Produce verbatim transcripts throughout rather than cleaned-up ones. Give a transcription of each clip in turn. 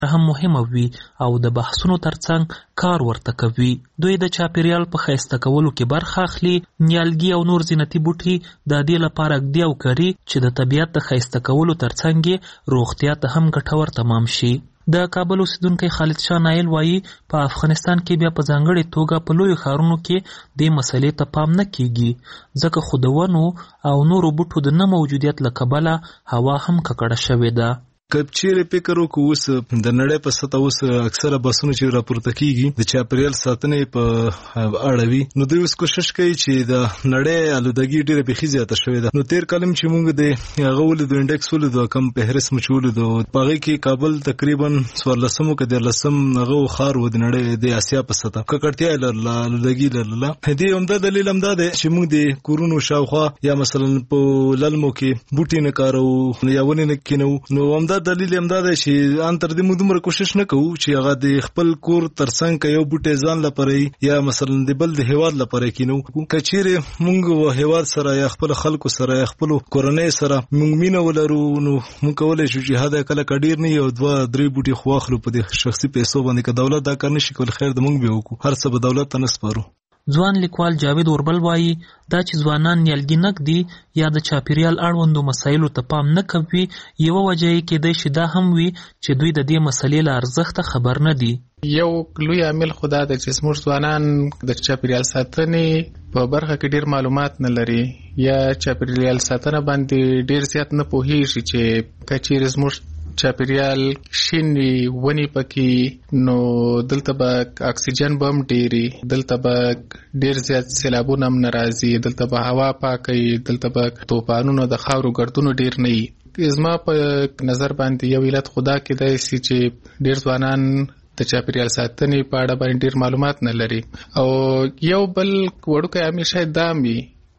هم مهمه وي او د بحثونو ترڅنګ کار ورته کوي. دوی د چاپیریال په ښایسته کولو کې برخه اخلي. نیالګي او نور زینتي بوټي د دې لپاره ږدي او کري چې د طبیعت د ښایسته کولو ترڅنګ یې روغتیا ته هم ګټور تمام شي. د کابل اوسیدونکی خالد شاه نایل وایي په افغانستان کې بیا په ځانګړې توګه په لویو ښارونو کې دې مسلې ته پام نه کیږي، ځکه خو د ونو او نورو بوټو د نه موجودیت له کبله هوا هم ککړه شوې ده. که چیرې فکر وکړو اوس د نړۍ په سطح اوس اکثره بحثونه چې راپورته کیږي د چاپیریال ساتنې په اړه وي، نو دوی اوس کوشش کوي چې د نړۍ آلودګي ډېره بیخي زیاته شوې ده. نو تیر کال چې موږ د هغه ولیدو انډکس ولیدو کم فهرست مو چې ولیدو په هغې کې کابل تقریبا څوارلسم که دیارلسم هغه ښار و د نړۍ د اسیا په سطح ککړتیا یې لرله، آلودګي لرله. دې همدا دلیل همدا دی چې موږ د کورونو شاوخوا یا مثلا په للمو کې بوټي نه کاروو یا ونې نه کینوو. نو همدا دلیل همدا دی چې ان تر دې موږ دومره کوشش نه کوو چې هغه د خپل کور ترڅنګ که یو بوټی ځان لپاره یا مثلا د بل د هیواد لپاره کینو. که چیرې موږ هیواد سره یا خپل خلکو سره یا خپل کورنۍ سره موږ مینه ولرو، نو موږ کولی شو چې هدا کله کډیر نه یو دوه درې بوټي خو واخلو په دې شخصي پیسو باندې. که دولت دا کار نشي کول خیر د موږ به وکړو، هر څه به دولت ته نه سپارو. ځوان لیکوال جاوید اوربل وایي دا چې ځوانان نیالګي نږدي یا د چاپیریال اړوندو مسایلو ته پام نه کوي، یوه وجه یې کیدای شي دا هم وي چې دوی د دې مسلې له ارزښته خبر نه دي. یو لوی عامل خو دا دی چې زموږ ځوانان د چاپیریال ساتنې په برخه کې ډېر معلومات نه لري یا چاپیریال ساتنه باندې ډېر زیات نه پوهېږي چې که چیرې زموږ چاپیریال شینی ونی پکې نو دلته به اکسیجن به هم ډېري، دلته به ډېر زیات سیلابونه هم نه راځي، دلته به هوا پاکوي، دلته به طوفانونو د خاورو ګردونو ډېر نه وي. زما په نظر باندې یو علت خدا کېدای شي چې ډېر ځوانان د چاپیریال ساتنې په اړه باندې ډېر معلومات نه لري. او یو بل وړوکی عامل شاید دا هم وي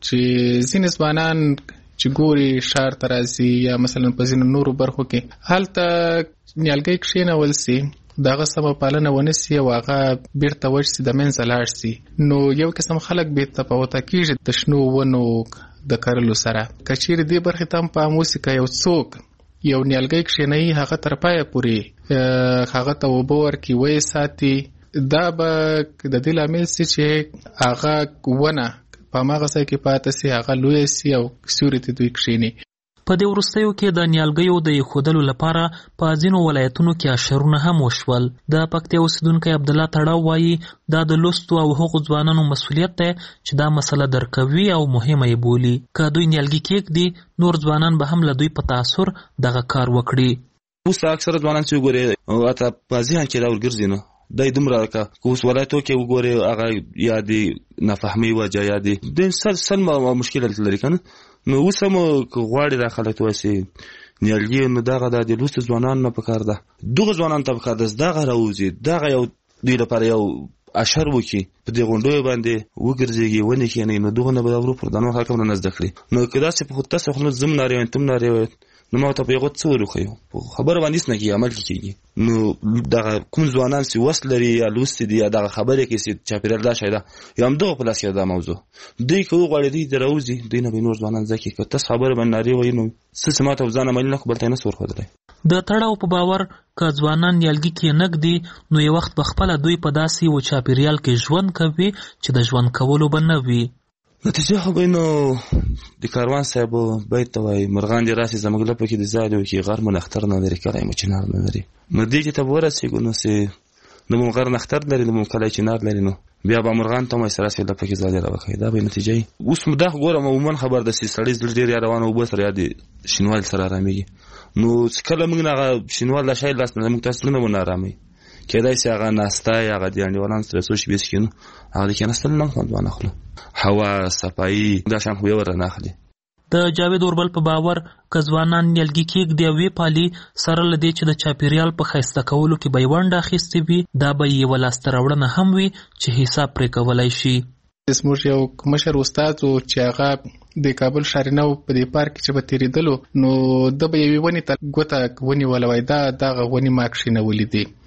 چې ځینې ځوانان چې ګوري شهر ته راځي یا مثلا په ځینو نورو برخو کې هلته نیالګی کښېنول سي، د هغه سمه پالنه ونه سي او هغه بیرته وچ سي، د منځه لاړ سي، نو یو قسم خلک بې تفاوته کېږي د شنو ونو د کرلو سره. که چیرې دې برخې ته هم پام وسي، که یو څوک یو نیالګی کښېنوي هغه تر پایه پورې هغه ته اوبه ورکړي، ویې ساتي، دا به د دې لامل سي چې هغه ونه په هماغه ځای کې پاته سي، هغه لویه سي او سیوري ته دوی کښېني. په دې وروستیو کې د نیالګیو د ایښودلو لپاره په ځینو ولایتونو کې اشرونه هم وشول. د پکتیا اوسیدونکی عبدالله تړاو وایي دا د لوستو او هغو ځوانانو مسؤلیت دی چې دا مسله درک کوي او مهمه یې بولي. که دوی نیالګي کېږدي نور ځوانان به هم له دوی په تاثر دغه کار وکړي. اوس اکثره ځوانان چې وګورې حتی په ذهن کې دا ورګرځي نه دای دومره که اوس ولایتو کې وګورې هغه یا د نافهمۍ وجه یا د سل سل مشکلات لري که نه. نو اوس هم که غواړي دا خلک وایسي نیالګي، نو دغه د د لوستو ځوانانو نه پکار ده، دغه ځوانانو ته پکار ده دغه راوځي، دغه یو دوی لپاره یو اشر وکړي، په دې غونډیو باندې وګرځېږي، ونې کښېنوي، نو دغه نه به ورو پر د نور خلک هم نه زده کړي. نو که داسې په خود تاسې خو زه م نارې وایم ته م نارې وایې نو ما ورته په هغو څه ور وښیو، په خبره باندې هېڅ نه کېږي، عمل کې کېږي. نو دغه کوم ځوانان چې وس لري یا لوستي دي یا دغه خبرې کوي چې چاپېریال دا شی ده یا همدغه په لاس کې دا موضوع دوی که وغواړي دوی ته راوځي، دوی نه به نور ځوانان زده کړي. که تاسو خبره باندې نارې وایي نو څه چې ما ته ځان عملي نه کړو بل ته یې نه سو ورښودلی. د تړاو په باور که ځوانان نیالګي کېنږدي نو یو وخت په خپله دوی په داسې یو چاپېریال کې ژوند کوي چې د ژوند کولو به نه وي. نتیجه خو به نو د کاروان صاحب بیت ته وایي مرغان دې راسي زموږ لپه کې د ځالې وکړي، غر مو نختر نه لري کلی مو چنار نه لري. نو دې کې ته به ورسېږو نو چې نه به غر نختر لري نه به کلی چنار لري، نو بیا به مرغان ته هم وایي راسي لپه کې ځالې راوکړي. دا به نتیجه وي. اوس دا خو ګورم عموما خبر ده چې سړی زړه ډېر یا روانه اوبه سره یا د شینوالي سره ارامېږي. نو چې کله موږ نه هغه شینوال دا شی لاس نه موږ تاسو نه ونه اراموي، کېدای شي هغه ناسته یا هغه د انډیوالانو سره څو شېبې څښي، نو هغه د کېناستلو نه هم خوند وانخلو، هوا صفایي دا شیان خو بیا ور رانه اخلي. د جاوید اوربل په باور که ځوانان نیالګي کېږدي او ویې سره له دې چې د چاپیریال په ښایسته کولو کې به یې ونډه اخیستې وي، دا به یې یوه لاسته راوړنه هم وي چې حساب پرې کولی شي. زموږ یو مشر استاد و چې هغه د کابل شارینو په دې پارک چې به تېرېدلو نو ده به یوې ونې ته ګوته ونیوله، وایي دا دغه ونې ما کښېنولې دي.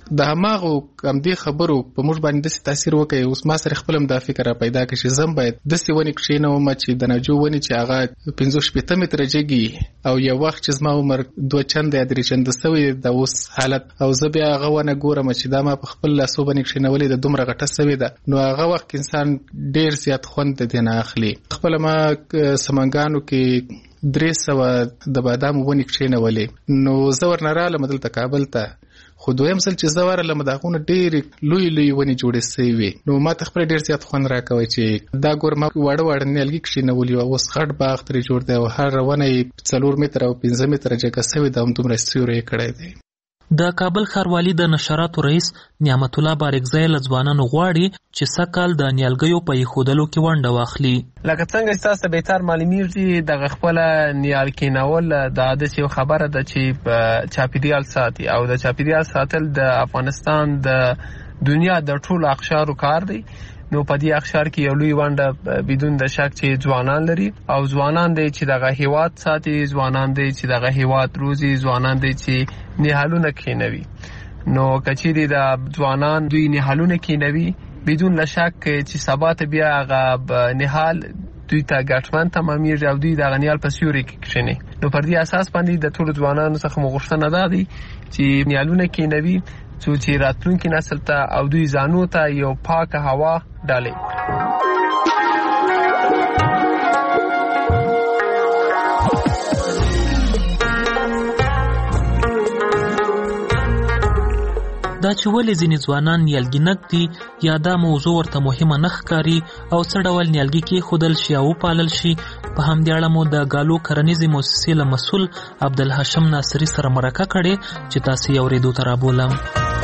د هماغو همدې خبرو په موږ باندې داسې تاثیر وکړي. اوس ما سره خپل هم دا فکر را پیدا کړي چې زم باید داسې ونې کښېنوم چې د ناجو ونې چې هغه پنځه شپېته متره جګي او یو وخت چې زما عمر دوه چنده یا درې چنده سوی د اوس حالت، او زه بیا هغه ونه ګورم چې دا ما په خپل لاسو باندې کښېنولې د دومره غټه سوې ده، نو هغه وخت انسان ډېر زیات خوند د دې نه اخلي. خپله ما سمنګانو کې درې سوه د بادامو ونې کښېنولې، نو زه ورنه رالم دلته کابل ته، خو دویم ځل چې زه ورغلم د هغونه ډېرې لوی لوی ونې جوړې سوې وې، نو ما ته خپله ډېر زیات خوند راکوی چې دا ګور ما واړه واړه نیالګي کښېنولي او اوس غټ باغ ترې جوړ دی او هره ونه یې څلور متره او پنځه متره جګه سوې ده، همدومره سیوری یې کړی دی. د کابل ښاروالي د نشراتو رئیس نعمت الله بارکزی له ځوانانو غواړي چې سږکال د نیالګیو په ایښودلو کې ونډه واخلي. لکه څنګه چې تاسو بهتر معلومیږي دغه خپله نیال کېنول دا داسې یو خبره ده چې په چاپېریال ساتي او د چاپېریال ساتل د افغانستان د دنیا د ټولو اقشارو کار دی. نو په دې اقشار کې یو لوی ونډه بدون د شک چې ځوانان لري او ځوانان دی چې دغه هیواد ساتي، ځوانان دی چې دغه هیواد روزي، ځوانان دی چې نهالونه کښېنوي. نو که چیرې د ځوانان دوی نهالونه کښېنوي بدون له شک چې سبا ته بیا هغه نهال دوی ته ګټمن تمامیږي او دوی دغه نیال په سیوري کې کښېني. نو پر دې اساس باندې د ټولو ځوانانو څخه مو غوښتنه دا دی چې نیالونه کښېنوي څو چې راتلونکي نسل ته او دوی ځانو ته یو پاکه هوا ډالي. دا چې ولې ځینې ځوانان نیالګي نږدي یا دا موضوع ورته مهمه نه ښکاري او څه ډول نیالګي کېښودل شي او وپالل شي، په همدې اړه مو د ګالو کرنیزې مؤسسې له مسؤل عبدالحشم ناصري سره مرکه کړې چې تاسې یې اورېدو ته رابولم.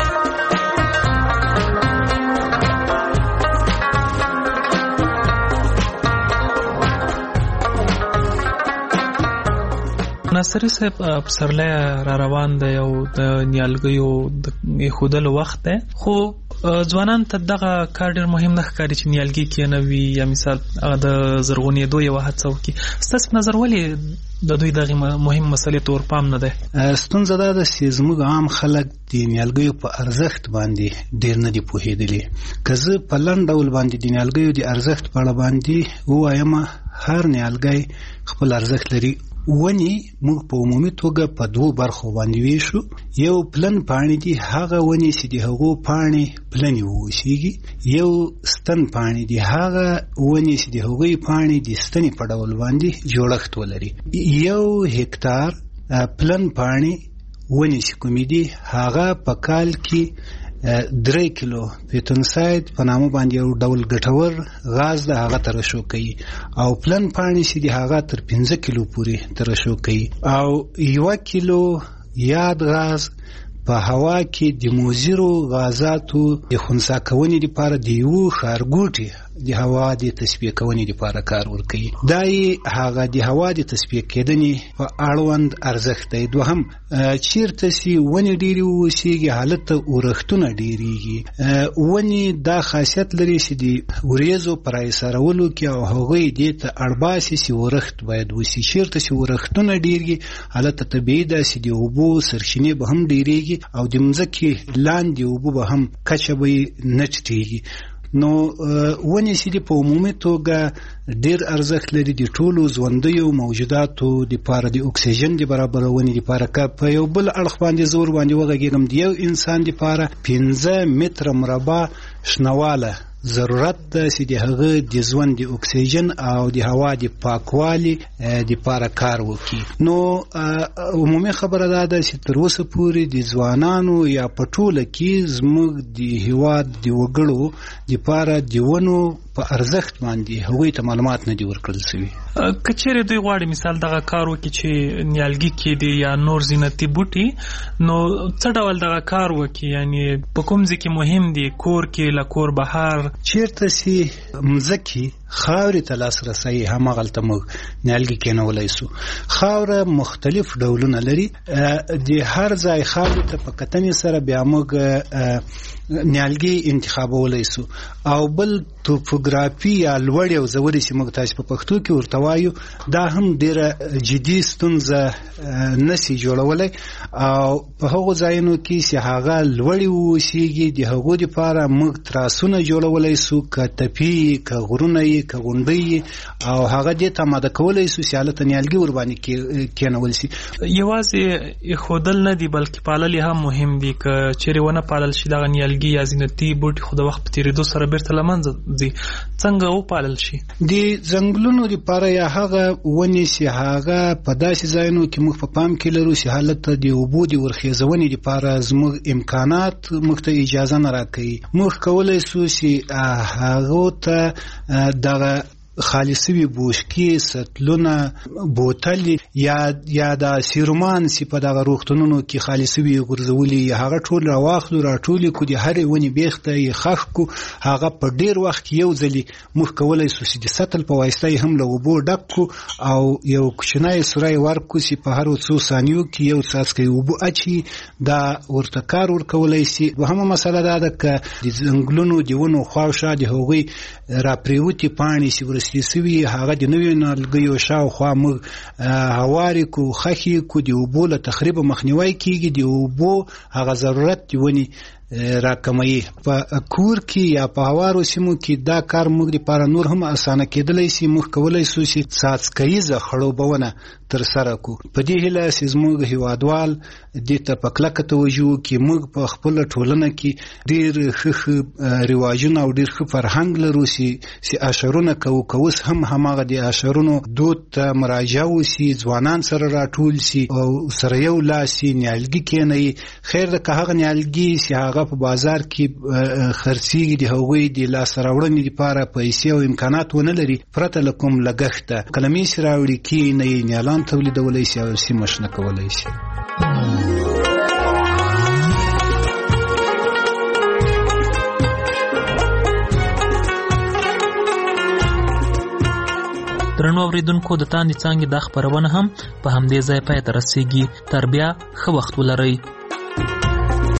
ناصري صاحب، پسرلی را روان دی او د نیالګیو د ایښودلو وخت دی، خو ځوانان ته دغه کار ډېر مهم نه ښکاري چې نیالګي کېنوي یا مثال هغه د زرغونېدو یوه هڅه وکړي. ستاسې په نظر ولې د دوی دغې مهم مسلې ته ورپام نه دی؟ ستونزه دا ده چې زموږ عام خلک د نیالګیو په ارزښت باندې ډېر نه دي پوهېدلي. که زه په لنډ ډول باندې د نیالګیو د ارزښت په اړه باندې ووایم، هر نیالګی خپل ارزښت لري. ونی موږ په عمومي توګه په دوو برخو باندې ویشو. یو پلن پاڼې دي، هغه ونی چې د هغو پاڼې پلنې واوسیږي. یو ستن پاڼې دي، هغه ونی چې د هغوی پاڼې د ستنې په ډول باندې جوړښت ولري. یو هکتار پلن پاڼې ونی چې کومې دي هغه په کال کې درې کیلو پیتونساید په نامه باندې یو ډول ګټور غاز ده، هغه ترشح کوي، او پلن پاڼې چې دي هغه تر پنځه کیلو پورې ترشح کوي، او یو کیلو یاد غاز په هوا کې د موزیرو غازاتو د خنثی کونې لپاره د یو ښارګوټي د هوا د تصفیه کونې لپاره کار ورکوي. دا یې هغه د هوا د تصفیه کېدنې په اړوند ارزښت دی. دوهم، چیرته چې ونې ډېرې واوسیږي هلته اورښتونه ډېرېږي. ونې دا خاصیت لري چې د وریځو په راایسارولو کې او هغوی دې ته اړ باسي چې اورښت باید وسي. چیرته چې اورښتونه ډېرېږي هلته طبیعي ده چې د اوبو سرچینې به هم ډېرېږي او د مځکې لاندې اوبه به هم کچه به یې نه ټیټېږي. نو ونې چې دي په عمومي توګه ډېر ارزښت لري د ټولو ژوندیو موجوداتو دپاره د اکسیجن د برابرونې دپاره. که په یو بل اړخ باندې زه ور باندې وغږېږم، د یو انسان دپاره پنځه متره مربع شنواله ضرورت ده چې د هغه د ژوند د اکسیجن او د هوا د پاکوالي دپاره کار وکړي. نو عمومي خبره دا ده چې تر اوسه پورې د ځوانانو یا په ټوله کې زموږ د هېواد د وګړو دپاره د ونو په ارزښت باندې هغوی ته معلومات نه دي ورکړل شوي. که چیرې دوی غواړي مثال دغه کار وکړي چې نیالګي کېدي یا نور زینتي بوټي، نو څه ډول دغه کار وکړي؟ یعنې په کوم ځای کې مهم دي؟ کور کې، له کور بهر؟ چیرته چې مځکې خاورې ته لاسرسی هماغلته موږ نیالګي کېنولی سو. خاوره مختلف ډولونه لري، د هر ځای خاورې ته په کتنې سره بیا موږ نیالګي انتخابولی سو. او بل توپوګرافي یا لوړې او ژورې چې موږ تاسې په پښتو کې ورته وایو، دا هم ډېره جدي ستونزه نسي جوړولی. او په هغو ځایونو کې چې هغه لوړې واوسېږي د هغو دپاره موږ تراسونه جوړولی سو، که تپي که غرونه یې که غونډۍ او هغه دې ته آماده کولی سو چې هلته نیالګي ورباندې کېنول سي. یوازې ایښودل نه دي بلکې پالل یې هم مهم دي. که چیرې ونه پالل شي دغه نیالګي یا زینتي بوټي خو د وخت په تېرېدو سره بیرته له منځه ځي، څنګه وپالل شي؟ د ځنګلونو دپاره یا هغه ونې چې هغه په داسې ځایونو کې موږ په پام کې لرو چې هلته د اوبو د ورخیزونې دپاره زموږ امکانات موږ ته اجازه نه راکوي. موږ کولی سو چې هغو ته دغه خالصوي بوشکي، سطلونه، بوتل یا یا د سیرومان چې په دغه روغتونونو کې خالصوي غورځولي، هغه ټول راواخلو، راټولې کړو، د هرې ونې بیخته یې خښ کړو. هغه په ډېر وخت کې یو ځلې موږ کولی سو چې د سطل په واسطه یې هم له اوبو ډک کړو او یو کوچنی سوری ورکړو چې په هرو څو ثانیو کې یو څاڅکی اوبه اچي. دا ورته کار ورکولی سي. دوهمه مسله دا ده که د ځنګلونو د ونو خواوشا د هغوی راپرېوتې پاڼې چې ورستې سوي هغه د نویو نیالګیو شاوخوا موږ هوارې کړو، خښې کړو، د اوبو له تخریبه مخنیوی کېږي، د اوبو هغه ضرورت د ونې راکموي. په کور کې یا په هوارو سیمو کې دا کار موږ دپاره نور هم اسانه کېدلی سي. موږ کولی سو چې څاڅکیزه خړوبونه ترسره کړو. په دې هیله چې زموږ هیوادوال دې ته په کلکه توجه وکړي. موږ په خپله ټولنه کې ډېر ښه ښه رواجونه او ډېر ښه فرهنګ لرو چې اشرونه کوو، که اوس هم هماغه د اشرونو دود ته مراجعه وسي، ځوانان سره راټول سي او سره یو لاس سي، نیالګي کېنوي. خیر ده که هغه نیالګي چې هغه په بازار کې خرڅېږي د هغوی د لاسته راوړنې دپاره پیسې او امکانات ونه لري، پرته له کوم لګښته کلمې چې راوړي کېنوي، نیالان تولیدولی سي او سیمه شنه کولی سي. درنو اوریدونکو، د تاندې څانګې دا خپرونه هم په همدې ځای پای ته رسیږي. تر بیا ښه وخت ولرئ.